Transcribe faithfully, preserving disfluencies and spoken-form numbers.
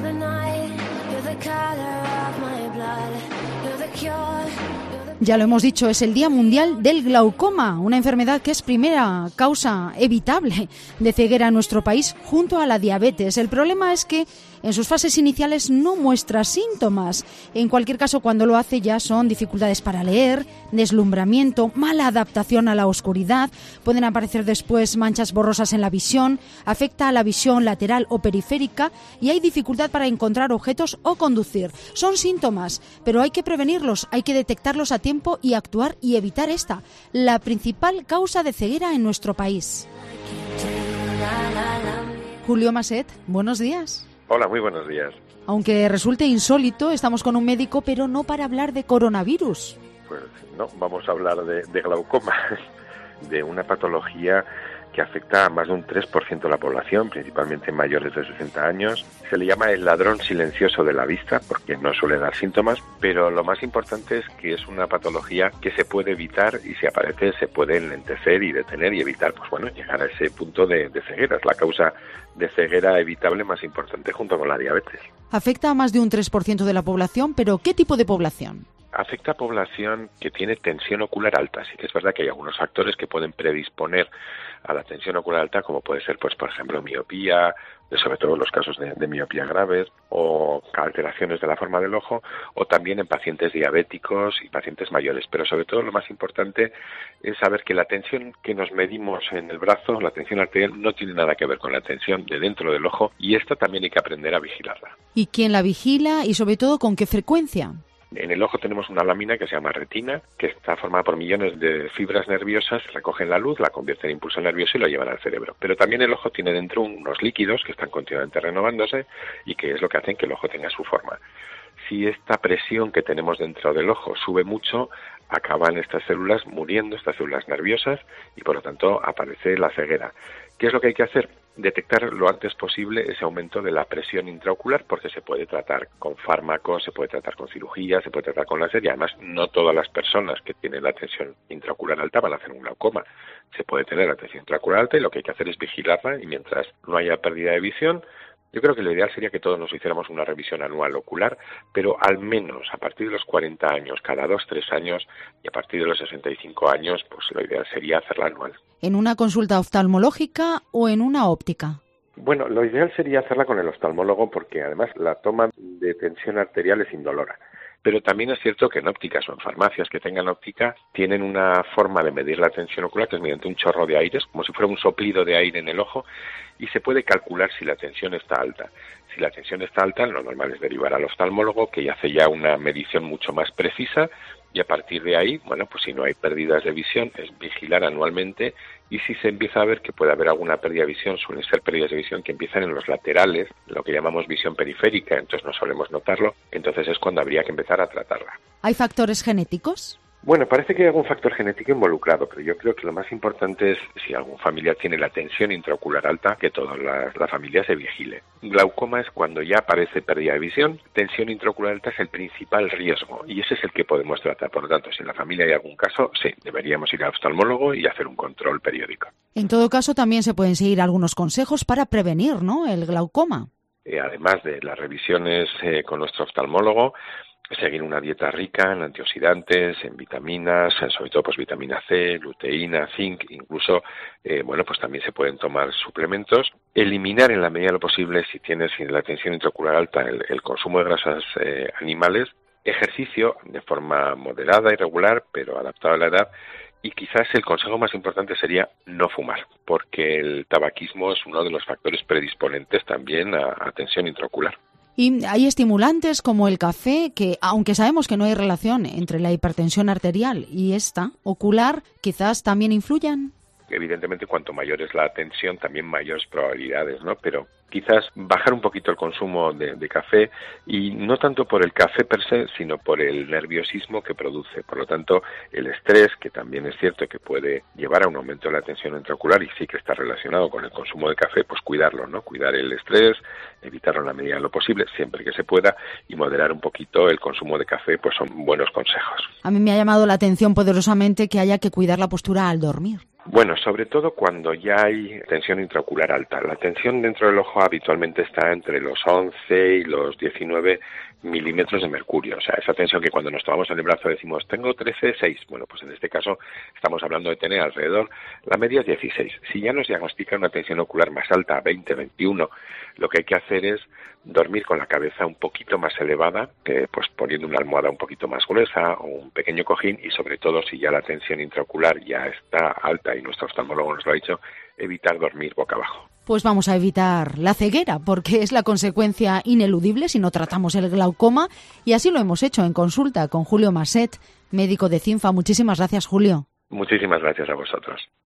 Ya lo hemos dicho, es el Día Mundial del Glaucoma, una enfermedad que es primera causa evitable de ceguera en nuestro país junto a la diabetes. El problema es que en sus fases iniciales no muestra síntomas. En cualquier caso, cuando lo hace ya son dificultades para leer, deslumbramiento, mala adaptación a la oscuridad, pueden aparecer después manchas borrosas en la visión, afecta a la visión lateral o periférica y hay dificultad para encontrar objetos o conducir. Son síntomas, pero hay que prevenirlos, hay que detectarlos a tiempo y actuar y evitar esta, la principal causa de ceguera en nuestro país. Julio Maset, buenos días. Hola, muy buenos días. Aunque resulte insólito, estamos con un médico, pero no para hablar de coronavirus. Pues no, vamos a hablar de, de glaucoma, de una patología que afecta a más de un tres por ciento de la población, principalmente mayores de sesenta años. Se le llama el ladrón silencioso de la vista porque no suele dar síntomas, pero lo más importante es que es una patología que se puede evitar y si aparece se puede enlentecer y detener y evitar, pues bueno, llegar a ese punto de, de ceguera. Es la causa de ceguera evitable más importante junto con la diabetes. Afecta a más de un tres por ciento de la población, pero ¿qué tipo de población? Afecta a población que tiene tensión ocular alta. Sí que es verdad que hay algunos factores que pueden predisponer a la tensión ocular alta, como puede ser, pues, por ejemplo, miopía, sobre todo en los casos de, de miopía graves, o alteraciones de la forma del ojo, o también en pacientes diabéticos y pacientes mayores. Pero sobre todo lo más importante es saber que la tensión que nos medimos en el brazo, la tensión arterial, no tiene nada que ver con la tensión de dentro del ojo y esta también hay que aprender a vigilarla. ¿Y quién la vigila y sobre todo con qué frecuencia? En el ojo tenemos una lámina que se llama retina, que está formada por millones de fibras nerviosas, recogen la luz, la convierten en impulso nervioso y lo llevan al cerebro. Pero también el ojo tiene dentro unos líquidos que están continuamente renovándose y que es lo que hacen que el ojo tenga su forma. Si esta presión que tenemos dentro del ojo sube mucho, acaban estas células muriendo, estas células nerviosas, y por lo tanto aparece la ceguera. ¿Qué es lo que hay que hacer? Detectar lo antes posible ese aumento de la presión intraocular porque se puede tratar con fármacos, se puede tratar con cirugía, se puede tratar con láser y además no todas las personas que tienen la tensión intraocular alta van a hacer un glaucoma. Se puede tener la tensión intraocular alta y lo que hay que hacer es vigilarla y mientras no haya pérdida de visión, yo creo que lo ideal sería que todos nos hiciéramos una revisión anual ocular, pero al menos a partir de los cuarenta años, cada dos, tres años, y a partir de los sesenta y cinco años, pues lo ideal sería hacerla anual. ¿En una consulta oftalmológica o en una óptica? Bueno, lo ideal sería hacerla con el oftalmólogo porque además la toma de tensión arterial es indolora. Pero también es cierto que en ópticas o en farmacias que tengan óptica tienen una forma de medir la tensión ocular que es mediante un chorro de aire, como si fuera un soplido de aire en el ojo y se puede calcular si la tensión está alta. Si la tensión está alta, lo normal es derivar al oftalmólogo que hace ya una medición mucho más precisa y a partir de ahí, bueno, pues si no hay pérdidas de visión es vigilar anualmente y si se empieza a ver que puede haber alguna pérdida de visión, suelen ser pérdidas de visión que empiezan en los laterales, lo que llamamos visión periférica, entonces no solemos notarlo, entonces es cuando habría que empezar a tratarla. ¿Hay factores genéticos? Bueno, parece que hay algún factor genético involucrado, pero yo creo que lo más importante es si algún familiar tiene la tensión intraocular alta, que toda la, la familia se vigile. Glaucoma es cuando ya aparece pérdida de visión, tensión intraocular alta es el principal riesgo y ese es el que podemos tratar. Por lo tanto, si en la familia hay algún caso, sí, deberíamos ir al oftalmólogo y hacer un control periódico. En todo caso, también se pueden seguir algunos consejos para prevenir, ¿no?, el glaucoma. Eh, además de las revisiones eh, con nuestro oftalmólogo, seguir una dieta rica en antioxidantes, en vitaminas, sobre todo pues vitamina C, luteína, zinc, incluso, eh, bueno, pues también se pueden tomar suplementos. Eliminar en la medida de lo posible, si tienes la tensión intraocular alta, el, el consumo de grasas eh, animales, ejercicio de forma moderada y regular, pero adaptado a la edad. Y quizás el consejo más importante sería no fumar, porque el tabaquismo es uno de los factores predisponentes también a, a tensión intraocular. Y hay estimulantes como el café que, aunque sabemos que no hay relación entre la hipertensión arterial y esta ocular, quizás también influyan. Evidentemente, cuanto mayor es la tensión, también mayores probabilidades, ¿no? Pero quizás bajar un poquito el consumo de, de café y no tanto por el café per se, sino por el nerviosismo que produce. Por lo tanto, el estrés, que también es cierto que puede llevar a un aumento de la tensión intraocular y sí que está relacionado con el consumo de café, pues cuidarlo, ¿no? Cuidar el estrés, evitarlo en la medida de lo posible, siempre que se pueda, y moderar un poquito el consumo de café, pues son buenos consejos. A mí me ha llamado la atención poderosamente que haya que cuidar la postura al dormir. Bueno, sobre todo cuando ya hay tensión intraocular alta. La tensión dentro del ojo habitualmente está entre los once y los diecinueve milímetros de mercurio. O sea, esa tensión que cuando nos tomamos en el brazo decimos, tengo trece, seis. Bueno, pues en este caso estamos hablando de tener alrededor, la media es dieciséis. Si ya nos diagnostican una tensión ocular más alta, veinte, veintiuno, lo que hay que hacer es dormir con la cabeza un poquito más elevada, eh, pues poniendo una almohada un poquito más gruesa o un pequeño cojín, y sobre todo si ya la tensión intraocular ya está alta y nuestro oftalmólogo nos lo ha dicho, evitar dormir boca abajo. Pues vamos a evitar la ceguera, porque es la consecuencia ineludible si no tratamos el glaucoma, y así lo hemos hecho en consulta con Julio Maset, médico de Cinfa. Muchísimas gracias, Julio. Muchísimas gracias a vosotros.